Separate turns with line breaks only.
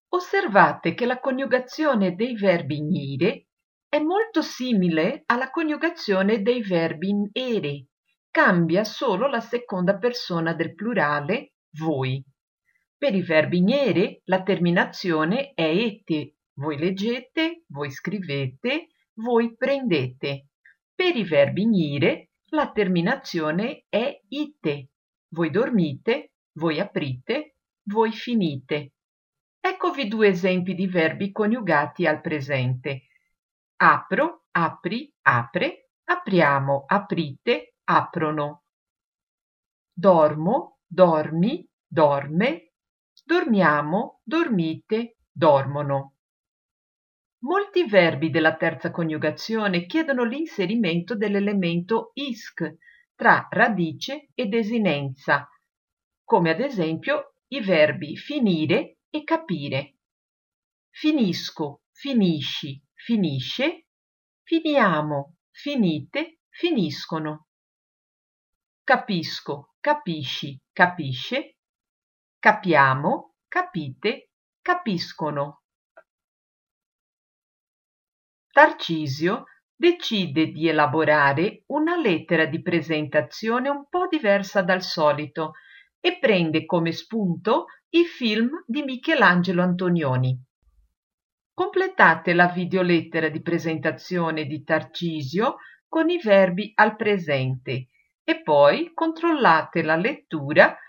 Osservate che la coniugazione dei verbi "nire" è molto simile alla coniugazione dei verbi "ere", cambia solo la seconda persona del plurale "voi". Per i verbi "nere" la terminazione è "ete", voi leggete, voi scrivete, voi prendete. Per i verbi "nire" la terminazione è "ite", voi dormite, voi aprite, voi finite. Eccovi due esempi di verbi coniugati al presente. Apro, apri, apre, apriamo, aprite, aprono. Dormo, dormi, dorme, dormiamo, dormite, dormono. Molti verbi della terza coniugazione chiedono l'inserimento dell'elemento isc tra radice e desinenza, come ad esempio i verbi finire e capire. Finisco, finisci, finisce, finiamo, finite, finiscono. Capisco, capisci, capisce, capiamo, capite, capiscono. Tarcisio decide di elaborare una lettera di presentazione un po' diversa dal solito e prende come spunto i film di Michelangelo Antonioni. Completate la videolettera di presentazione di Tarcisio con i verbi al presente e poi controllate la lettura